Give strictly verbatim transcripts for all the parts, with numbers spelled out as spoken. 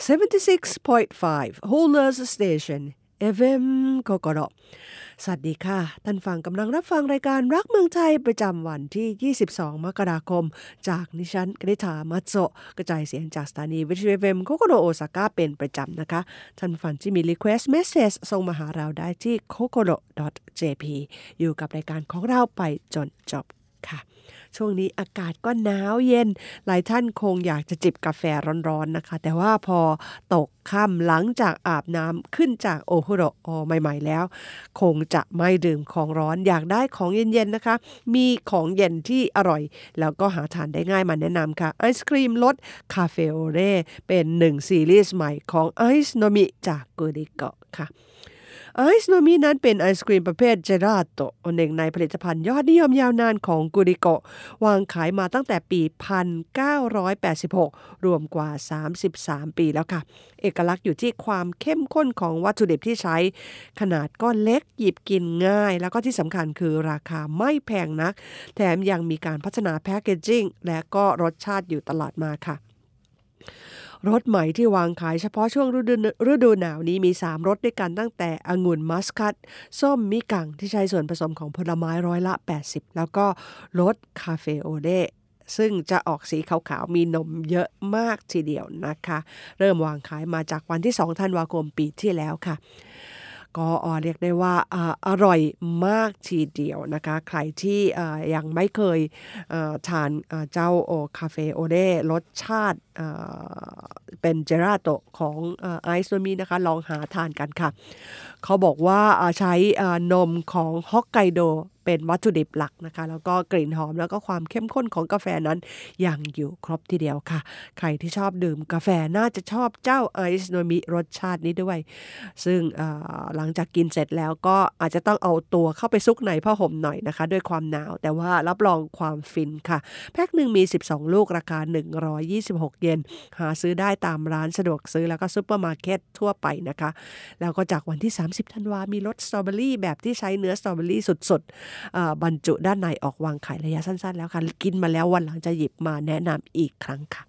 seventy-six point five Holders Station เอ เอฟ เอ็ม Kokoro สวัสดีค่ะท่านฟังกำลังรับฟังรายการรักเมืองไทยประจำวันที่ยี่สิบสองมกราคมจากนิชันกนิษฐามัตโซกระจายเสียงจากสถานีวิทยุ เอ ฟ เอ็ม Kokoro โอซาก้าเป็นประจำนะคะท่านฟังที่มี Request Message ส่งมาหาเราได้ที่ kokoro ดอท เจ พี อยู่กับรายการของเราไปจนจบค่ะช่วงนี้อากาศก็หนาวเย็นหลายท่านคงอยากจะจิบกาแฟร้อนๆนะคะแต่ว่าพอตกค่ำหลังจากอาบน้ำขึ้นจากโอฟุโรโอใหม่ๆแล้วคงจะไม่ดื่มของร้อนอยากได้ของเย็นๆนะคะมีของเย็นที่อร่อยแล้วก็หาทานได้ง่ายมาแนะนำค่ะไอศกรีมรสคาเฟโอเร่เป็นหนึ่งซีรีส์ใหม่ของไอซ์โนมิจากกูริโกะค่ะไอซ์โนมินั้นเป็นไอศกรีมประเภทเจลาโต้หนึ่งในผลิตภัณฑ์ยอดนิยมยาวนานของกูริโกะวางขายมาตั้งแต่ปี หนึ่งพันเก้าร้อยแปดสิบหก รวมกว่า สามสิบสาม ปีแล้วค่ะเอกลักษณ์อยู่ที่ความเข้มข้นของวัตถุดิบที่ใช้ขนาดก็เล็กหยิบกินง่ายแล้วก็ที่สำคัญคือราคาไม่แพงนักแถมยังมีการพัฒนาแพคเกจจิ้งและก็รสชาติอยู่ตลอดมาค่ะรสใหม่ที่วางขายเฉพาะช่วงฤดูฤดูหนาวนี้มีสามรสด้วยกันตั้งแต่องุ่นมัสคัตส้มมิกังที่ใช้ส่วนผสมของผลไม้ร้อยละแปดสิบแล้วก็รสคาเฟโอเล่ซึ่งจะออกสีขาวๆมีนมเยอะมากทีเดียวนะคะเริ่มวางขายมาจากวันที่สองธันวาคมปีที่แล้วค่ะก็เรียกได้ว่าอร่อยมากทีเดียวนะคะใครที่ยังไม่เคยทานเจ้าคาเฟโอเล่รสชาติเป็นเจลาโต้ของไอซ์โนมินะคะลองหาทานกันค่ะเขาบอกว่าใช้นมของฮอกไกโดเป็นวัตถุดิบหลักนะคะแล้วก็กลิ่นหอมแล้วก็ความเข้มข้นของกาแฟนั้นยังอยู่ครบทีเดียวค่ะใครที่ชอบดื่มกาแฟน่าจะชอบเจ้าไอซ์โนมิรสชาตินี้ด้วยซึ่งหลังจากกินเสร็จแล้วก็อาจจะต้องเอาตัวเข้าไปซุกในผ้าห่มหน่อยนะคะด้วยความหนาวแต่ว่ารับรองความฟินค่ะแพ็คหนึ่งมีสิบสองลูกราคาหนึ่งร้อยยี่สิบหกเยนหาซื้อได้ตามร้านสะดวกซื้อแล้วก็ซุปเปอร์มาร์เก็ตทั่วไปนะคะแล้วก็จากวันที่สามสิบธันวาคมมีรสสตรอเบอรี่แบบที่ใช้เนื้อสตรอเบอรี่สดๆบรรจุด้านในออกวางขายระยะสั้นๆแล้วค่ะกินมาแล้ววันหลังจะหยิบมาแนะนำอีกครั้งค่ะ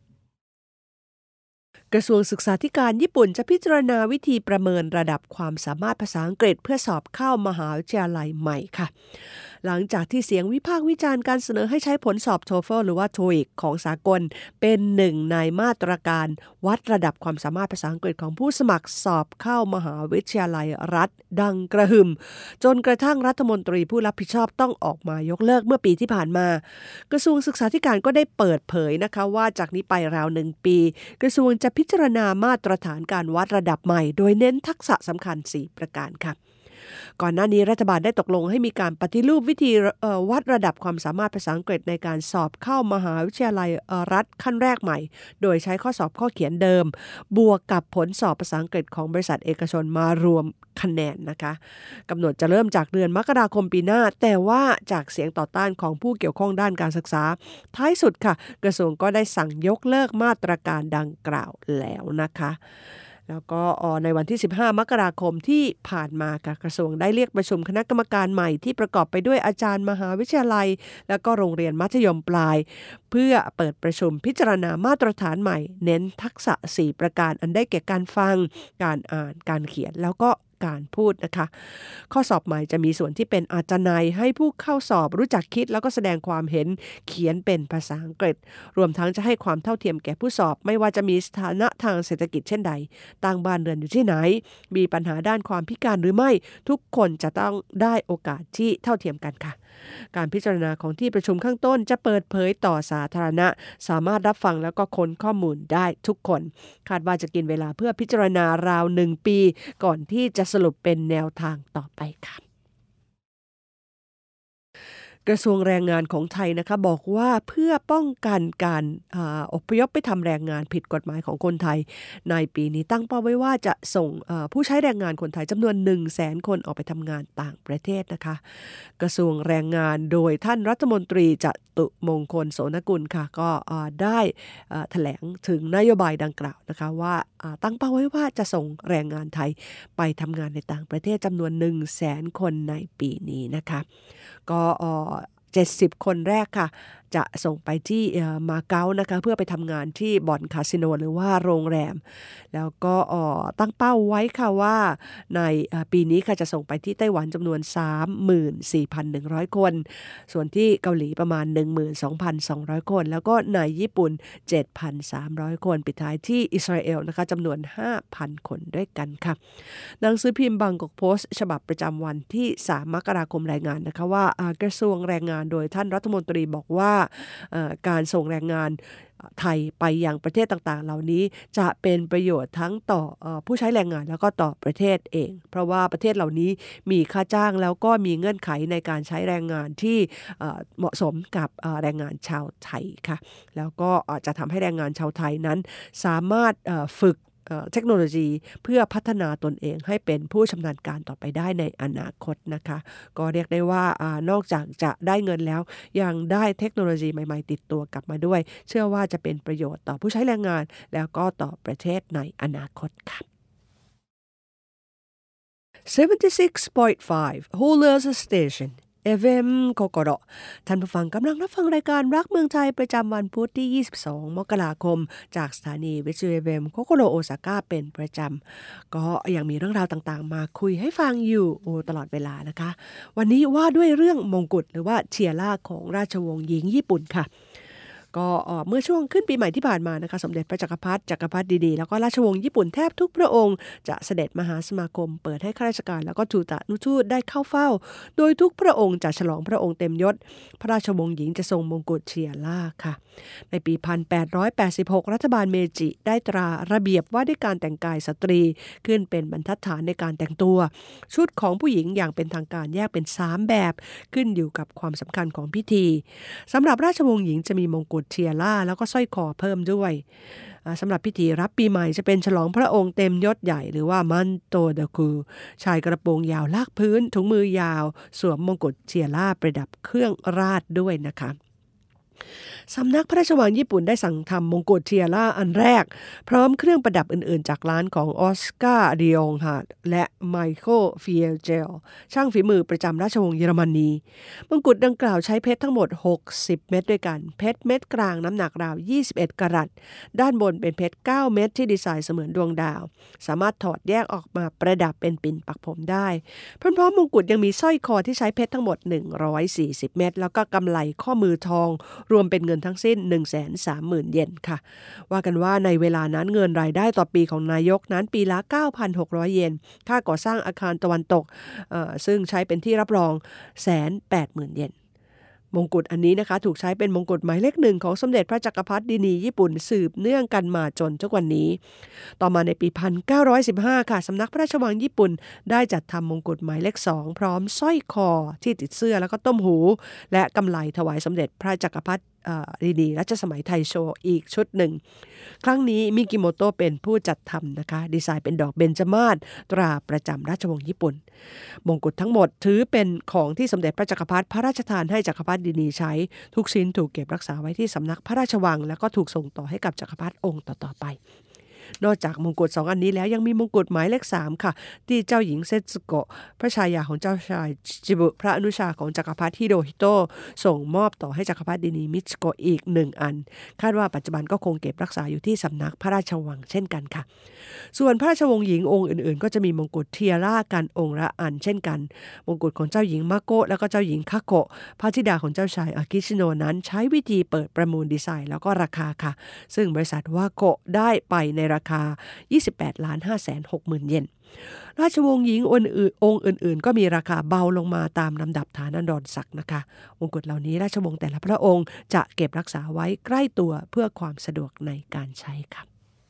กระทรวงศึกษาธิการญี่ปุ่นจะพิจารณาวิธีประเมินระดับความสามารถภาษาอังกฤษเพื่อสอบเข้ามหาวิทยาลัยใหม่ค่ะหลังจากที่เสียงวิพากษ์วิจารณ์การเสนอให้ใช้ผลสอบ โทเฟล หรือว่า โทอีก ของสากลเป็นหนึ่งในมาตรการวัดระดับความสามารถภาษาอังกฤษของผู้สมัครสอบเข้ามหาวิทยาลัยรัฐดังกระหึ่มจนกระทั่งรัฐมนตรีผู้รับผิดชอบต้องออกมายกเลิกเมื่อปีที่ผ่านมากระทรวงศึกษาธิการก็ได้เปิดเผยนะคะว่าจากนี้ไปราวหนึ่งปีกระทรวงจะพิจารณามาตรฐานการวัดระดับใหม่โดยเน้นทักษะสำคัญสี่ประการค่ะก่อนหน้านี้รัฐบาลได้ตกลงให้มีการปฏิรูปวิธีวัดระดับความสามารถภาษาอังกฤษในการสอบเข้ามหาวิทยาลัยรัฐขั้นแรกใหม่โดยใช้ข้อสอบข้อเขียนเดิมบวกกับผลสอบภาษาอังกฤษของบริษัทเอกชนมารวมคะแนนนะคะกำหนดจะเริ่มจากเดือนมกราคมปีหน้าแต่ว่าจากเสียงต่อต้านของผู้เกี่ยวข้องด้านการศึกษาท้ายสุดค่ะกระทรวงก็ได้สั่งยกเลิกมาตรการดังกล่าวแล้วนะคะแล้วก็ในวันที่สิบห้ามกราคมที่ผ่านมากระทรวงได้เรียกประชุมคณะกรรมการใหม่ที่ประกอบไปด้วยอาจารย์มหาวิทยาลัยและก็โรงเรียนมัธยมปลายเพื่อเปิดประชุมพิจารณามาตรฐานใหม่เน้นทักษะสี่ประการอันได้แก่การฟังการอ่านการเขียนแล้วก็การพูดนะคะข้อสอบใหม่จะมีส่วนที่เป็นอาจนัยให้ผู้เข้าสอบรู้จักคิดแล้วก็แสดงความเห็นเขียนเป็นภาษาอังกฤษรวมทั้งจะให้ความเท่าเทียมแก่ผู้สอบไม่ว่าจะมีสถานะทางเศรษฐกิจเช่นใดตั้งบ้านเรือนอยู่ที่ไหนมีปัญหาด้านความพิการหรือไม่ทุกคนจะต้องได้โอกาสที่เท่าเทียมกันค่ะการพิจารณาของที่ประชุมข้างต้นจะเปิดเผยต่อสาธารณะสามารถรับฟังแล้วก็ค้นข้อมูลได้ทุกคนคาดว่าจะกินเวลาเพื่อพิจารณาราวหนึ่งปีก่อนที่จะสรุปเป็นแนวทางต่อไปค่ะกระทรวงแรงงานของไทยนะคะบอกว่าเพื่อป้องกันการอพยพไปทำแรงงานผิดกฎหมายของคนไทยในปีนี้ตั้งเป้าไว้ว่าจะส่งผู้ใช้แรงงานคนไทยจำนวน หนึ่งแสน คนออกไปทำงานต่างประเทศนะคะกระทรวงแรงงานโดยท่านรัฐมนตรีจตุมงคลโสนกุลค่ะก็ได้แถลงถึงนโยบายดังกล่าวนะคะว่าตั้งเป้าไว้ว่าจะส่งแรงงานไทยไปทำงานในต่างประเทศจำนวน หนึ่งแสน คนในปีนี้นะคะก็เจ็ดสิบคนแรกค่ะจะส่งไปที่มาเก๊านะคะเพื่อไปทำงานที่บ่อนคาสิโนหรือว่าโรงแรมแล้วก็ตั้งเป้าไว้ค่ะว่าในปีนี้ค่ะจะส่งไปที่ไต้หวันจำนวน สามหมื่นสี่พันหนึ่งร้อย คนส่วนที่เกาหลีประมาณ หนึ่งหมื่นสองพันสองร้อย คนแล้วก็ในญี่ปุ่น เจ็ดพันสามร้อย คนปิดท้ายที่อิสราเอลนะคะจำนวน ห้าพัน คนด้วยกันค่ะหนังสือพิมพ์บางกอกโพสต์ฉบับประจำวันที่สามมกราคมรายงานนะคะว่ากระทรวงแรงงานโดยท่านรัฐมนตรีบอกว่าการส่งแรงงานไทยไปยังประเทศต่างๆเหล่านี้จะเป็นประโยชน์ทั้งต่อผู้ใช้แรงงานแล้วก็ต่อประเทศเองเพราะว่าประเทศเหล่านี้มีค่าจ้างแล้วก็มีเงื่อนไขในการใช้แรงงานที่เหมาะสมกับแรงงานชาวไทยค่ะแล้วก็จะทำให้แรงงานชาวไทยนั้นสามารถฝึกเทคโนโลยีเพื่อพัฒนาตนเองให้เป็นผู้ชำนาญการต่อไปได้ในอนาคตนะคะก็เรียกได้ว่านอกจากจะได้เงินแล้วยังได้เทคโนโลยีใหม่ๆติดตัวกลับมาด้วยเชื่อว่าจะเป็นประโยชน์ต่อผู้ใช้แรงงานแล้วก็ต่อประเทศในอนาคตค่ะseventy-six point five Holders Station เอ เอฟ เอ็ม โกโกโรท่านผู้ฟังกำลังรับฟังรายการรักเมืองไทยประจำวันพุธที่ยี่สิบสองมกราคมจากสถานีวิทยุ เอ เอฟ เอ็ม โกโกโรโอซาก้าเป็นประจำก็ยังมีเรื่องราวต่างๆมาคุยให้ฟังอยู่โอตลอดเวลานะคะวันนี้ว่าด้วยเรื่องมงกุฎหรือว่าเทียร่าของราชวงศ์หญิงญี่ปุ่นค่ะก็เมื่อช่วงขึ้นปีใหม่ที่ผ่านมานะคะสมเด็จพระจักรพรรดิจักรพรรดิดีๆแล้วก็ราชวงศ์ญี่ปุ่นแทบทุกพระองค์จะเสด็จมหาสมาคมเปิดให้ข้าราชการแล้วก็ทูตนุทูตได้เข้าเฝ้าโดยทุกพระองค์จะฉลองพระองค์เต็มยศพระราชวงศ์หญิงจะทรงมงกุฎเทียร่าค่ะในปีหนึ่งพันแปดร้อยแปดสิบหกรัฐบาลเมจิได้ตราระเบียบว่าด้วยการแต่งกายสตรีขึ้นเป็นบรรทัดฐานในการแต่งตัวชุดของผู้หญิงอย่างเป็นทางการแยกเป็นสามแบบขึ้นอยู่กับความสำคัญของพิธีสำหรับราชวงศ์หญิงจะมีมงกุฎเทียร่าแล้วก็สร้อยคอเพิ่มด้วยสำหรับพิธีรับปีใหม่จะเป็นฉลองพระองค์เต็มยศใหญ่หรือว่ามันโตเดคูชายกระโปรงยาวลากพื้นถุงมือยาวสวมมงกุฎเทียร่าประดับเครื่องราชด้วยนะคะสำนักพระราชวังญี่ปุ่นได้สั่งทำมงกุฎเทียร่าอันแรกพร้อมเครื่องประดับอื่นๆจากร้านของออสการ์ ดิองฮาร์ดและไมเคิล ฟิเอลเจลช่างฝีมือประจำราชวงศ์เยอรมนีมงกุฎดังกล่าวใช้เพชรทั้งหมดหกสิบเม็ดด้วยกันเพชรเม็ดกลางน้ำหนักราวยี่สิบเอ็ดกะรัตด้านบนเป็นเพชรเก้าเม็ดที่ดีไซน์เสมือนดวงดาวสามารถถอดแยกออกมาประดับเป็นปิ่นปักผมได้พร้อมๆมงกุฎยังมีสร้อยคอที่ใช้เพชรทั้งหมดหนึ่งร้อยสี่สิบเม็ดแล้วก็กำไลข้อมือทองรวมเป็นเงินทั้งสิ้น หนึ่งแสนสามหมื่น เยนค่ะว่ากันว่าในเวลานั้นเงินรายได้ต่อปีของนายกนั้นปีละ เก้าพันหกร้อย เยนค่าก่อสร้างอาคารตะวันตกซึ่งใช้เป็นที่รับรอง หนึ่งแสนแปดหมื่น เยนมงกุฎอันนี้นะคะถูกใช้เป็นมงกุฎหมายเลขหนึ่งของสมเด็จพระจักรพรรดินีญี่ปุ่นสืบเนื่องกันมาจนทุกวันนี้ต่อมาในปีหนึ่งพันเก้าร้อยสิบห้าค่ะสำนักพระราชวังญี่ปุ่นได้จัดทำมงกุฎหมายเลขสองพร้อมสร้อยคอที่ติดเสื้อแล้วก็ต้มหูและกำไลถวายสมเด็จพระจักรพรรดิดีดีรัชสมัยไทโชอีกชุดหนึ่งครั้งนี้มิกิโมโตะเป็นผู้จัดทำนะคะดีไซน์เป็นดอกเบญจมาศตราประจำราชวงศ์ญี่ปุ่นมงกุฎทั้งหมดถือเป็นของที่สมเด็จพระจักรพรรดิพระราชทานให้จักรพรรดินีใช้ทุกชิ้นถูกเก็บรักษาไว้ที่สำนักพระราชวังแล้วก็ถูกส่งต่อให้กับจักรพรรดิองค์ต่อๆไปนอกจากมงกุฎสองอันนี้แล้วยังมีมงกุฎหมายเลขสามค่ะที่เจ้าหญิงเซตสึโกะพระชายาของเจ้าชายจิบุพระอนุชาของจักรพรรดิฮิโรฮิโตะส่งมอบต่อให้จักรพรรดินีมิชิโกะอีกหนึ่งอันคาดว่าปัจจุบันก็คงเก็บรักษาอยู่ที่สำนักพระราชวังเช่นกันค่ะส่วนพระราชวงศ์หญิงองค์อื่นๆก็จะมีมงกุฎเทียร่ากันองค์ละอันเช่นกันมงกุฎของเจ้าหญิงมาโกะแล้วก็เจ้าหญิงคาโกะพระธิดาของเจ้าชายอากิชิโนะนั้นใช้วิธีเปิดประมูลดีไซน์แล้วก็ราคาค่ะซึ่งบริษัทวาโกะได้ไปในราคายี่สิบแปดล้านห้าแสนหกหมื่น เยนราชวงศ์หญิงองค์อื่นๆก็มีราคาเบาลงมาตามลำดับฐานันดรศักดิ์นะคะมงกุฎเหล่านี้ราชวงศ์แต่ละพระองค์จะเก็บรักษาไว้ใกล้ตัวเพื่อความสะดวกในการใช้ค่ะ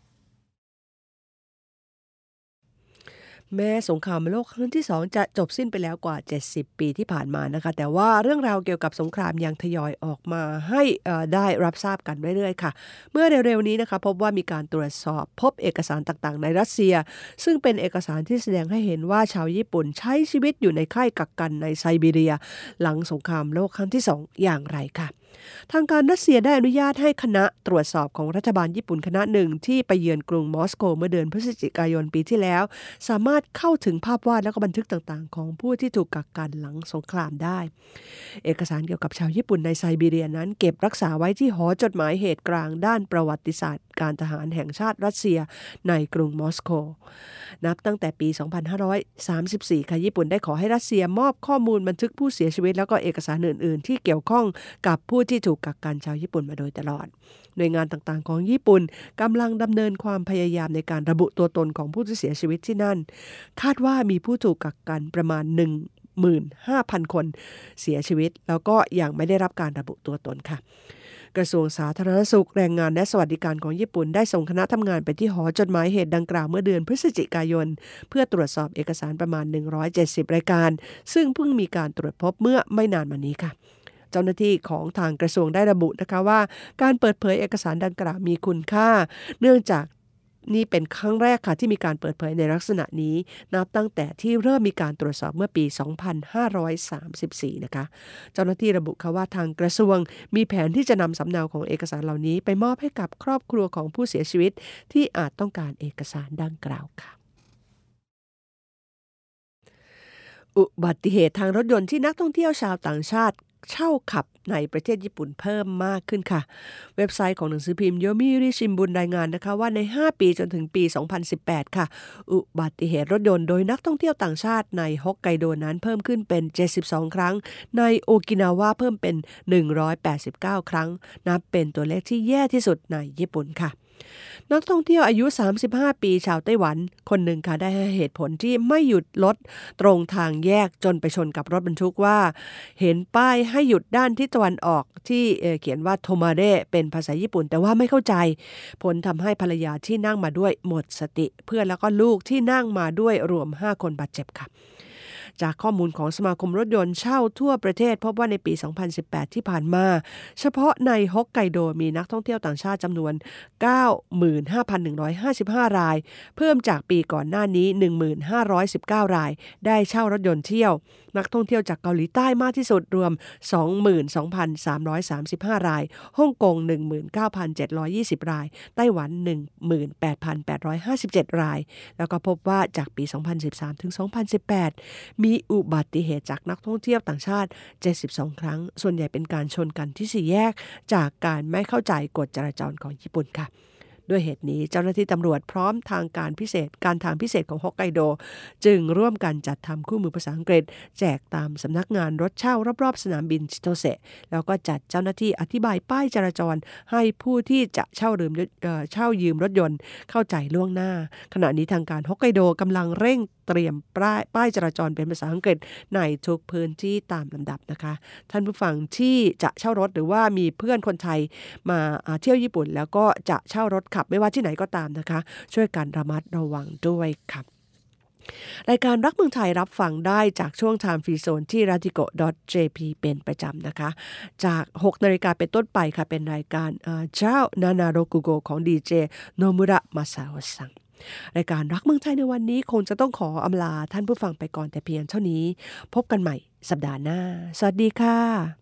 แม้สงครามโลกครั้งที่สองจะจบสิ้นไปแล้วกว่าเจ็ดสิบปีที่ผ่านมานะคะแต่ว่าเรื่องราวเกี่ยวกับสงครามยังทยอยออกมาให้ได้รับทราบกันเรื่อยๆค่ะเมื่อเร็วๆนี้นะคะพบว่ามีการตรวจสอบพบเอกสารต่างๆในรัสเซียซึ่งเป็นเอกสารที่แสดงให้เห็นว่าชาวญี่ปุ่นใช้ชีวิตอยู่ในค่ายกักกันในไซบีเรียหลังสงครามโลกครั้งที่สองอย่างไรค่ะทางการรัสเซียได้อนุญาตให้คณะตรวจสอบของรัฐบาลญี่ปุ่นคณะหนึ่งที่ไปเยือนกรุงมอสโกเมื่อเดือนพฤศจิกายนปีที่แล้วสามารถเข้าถึงภาพวาดและก็บันทึกต่างๆของผู้ที่ถูกกักกันหลังสงครามได้เอกสารเกี่ยวกับชาวญี่ปุ่นในไซบีเรียนั้นเก็บรักษาไว้ที่หอจดหมายเหตุกลางด้านประวัติศาสตร์การทหารแห่งชาติรัสเซียในกรุงมอสโกนับตั้งแต่ปี สองพันห้าร้อยสามสิบสี่ ค่ะญี่ปุ่นได้ขอให้รัสเซียมอบข้อมูลบันทึกผู้เสียชีวิตแล้วก็เอกสารอื่นๆที่เกี่ยวข้องกับผู้ที่ถูกกักกันชาวญี่ปุ่นมาโดยตลอดหน่วยงานต่างๆของญี่ปุ่นกำลังดำเนินความพยายามในการระบุตัวตนของผู้ที่เสียชีวิตที่นั่นคาดว่ามีผู้ถูกกักกันประมาณ หนึ่งหมื่นห้าพัน คนเสียชีวิตแล้วก็ยังไม่ได้รับการระบุตัวตนค่ะกระทรวงสาธารณสุขแรงงานและสวัสดิการของญี่ปุ่นได้ส่งคณะทำงานไปที่หอจดหมายเหตุดังกล่าวเมื่อเดือนพฤศจิกายนเพื่อตรวจสอบเอกสารประมาณหนึ่งร้อยเจ็ดสิบรายการซึ่งเพิ่งมีการตรวจพบเมื่อไม่นานมานี้ค่ะเจ้าหน้าที่ของทางกระทรวงได้ระบุนะคะว่าการเปิดเผยเอกสารดังกล่าวมีคุณค่าเนื่องจากนี่เป็นครั้งแรกค่ะที่มีการเปิดเผยในลักษณะนี้นับตั้งแต่ที่เริ่มมีการตรวจสอบเมื่อปี สองพันห้าร้อยสามสิบสี่ นะคะเจ้าหน้าที่ระบุค่ะว่าทางกระทรวงมีแผนที่จะนำสำเนาของเอกสารเหล่านี้ไปมอบให้กับครอบครัวของผู้เสียชีวิตที่อาจต้องการเอกสารดังกล่าวค่ะอุบัติเหตุทางรถยนต์ที่นักท่องเที่ยวชาวต่างชาติเช่าขับในประเทศญี่ปุ่นเพิ่มมากขึ้นค่ะเว็บไซต์ของหนังสือพิมพ์โยมิริชินบุนรายงานนะคะว่าในห้าปีจนถึงปีสองพันสิบแปดค่ะอุบัติเหตุรถยนต์โดยนักท่องเที่ยวต่างชาติในฮอกไกโดนั้นเพิ่มขึ้นเป็นเจ็ดสิบสองครั้งในโอกินาวาเพิ่มเป็นหนึ่งร้อยแปดสิบเก้าครั้งนับเป็นตัวเลขที่แย่ที่สุดในญี่ปุ่นค่ะนักท่องเที่ยวอายุสามสิบห้าปีชาวไต้หวันคนหนึ่งค่ะได้ให้เหตุผลที่ไม่หยุดรถตรงทางแยกจนไปชนกับรถบรรทุกว่าเห็นป้ายให้หยุดด้านทิศตะวันออกที่เอ่อเขียนว่าโทมาเร่เป็นภาษาญี่ปุ่นแต่ว่าไม่เข้าใจผลทำให้ภรรยาที่นั่งมาด้วยหมดสติเพื่อนแล้วก็ลูกที่นั่งมาด้วยรวมห้าคนบาดเจ็บค่ะจากข้อมูลของสมาคมรถยนต์เช่าทั่วประเทศพบว่าในปี สองพันสิบแปด ที่ผ่านมาเฉพาะในฮอกไกโดมีนักท่องเที่ยวต่างชาติจำนวน เก้าหมื่นห้าพันหนึ่งร้อยห้าสิบห้า รายเพิ่มจากปีก่อนหน้านี้ หนึ่งพันห้าร้อยสิบเก้า รายได้เช่ารถยนต์เที่ยวนักท่องเที่ยวจากเกาหลีใต้มากที่สุดรวม สองหมื่นสองพันสามร้อยสามสิบห้า รายฮ่องกง หนึ่งหมื่นเก้าพันเจ็ดร้อยยี่สิบ รายไต้หวัน หนึ่งหมื่นแปดพันแปดร้อยห้าสิบเจ็ด รายแล้วก็พบว่าจากปี สองพันสิบสาม ถึง สองพันสิบแปด มีอุบัติเหตุจากนักท่องเที่ยวต่างชาติเจ็ดสิบสองครั้งส่วนใหญ่เป็นการชนกันที่สี่แยกจากการไม่เข้าใจกฎจราจรของญี่ปุ่นค่ะด้วยเหตุนี้เจ้าหน้าที่ตำรวจพร้อมทางการพิเศษการทางพิเศษของฮอกไกโดจึงร่วมกันจัดทำคู่มือภาษาอังกฤษแจกตามสำนักงานรถเช่ารอบๆสนามบินชิโตเซะแล้วก็จัดเจ้าหน้าที่อธิบายป้ายจราจรให้ผู้ที่จะเช่ายืมเช่ายืมรถยนต์เข้าใจล่วงหน้าขณะนี้ทางการฮอกไกโดกำลังเร่งเตรียมป้ายป้ายจราจรเป็นภาษาอังกฤษในทุกพื้นที่ตามลำดับนะคะท่านผู้ฟังที่จะเช่ารถหรือว่ามีเพื่อนคนไทยมาเที่ยวญี่ปุ่นแล้วก็จะเช่ารถขับไม่ว่าที่ไหนก็ตามนะคะช่วยกันระมัดระวังด้วยครับรายการรักเมืองไทยรับฟังได้จากช่วง Time Free Zone ที่ ราดิโก ดอท เจ พี เป็นประจำนะคะจาก หกนาฬิกาเป็นต้นไปค่ะเป็นรายการเจ้านานาโรกุโกของดีเจโนมุระมาซาโอะซังรายการรักเมืองไทยในวันนี้คงจะต้องขออำลาท่านผู้ฟังไปก่อนแต่เพียงเท่านี้พบกันใหม่สัปดาห์หน้าสวัสดีค่ะ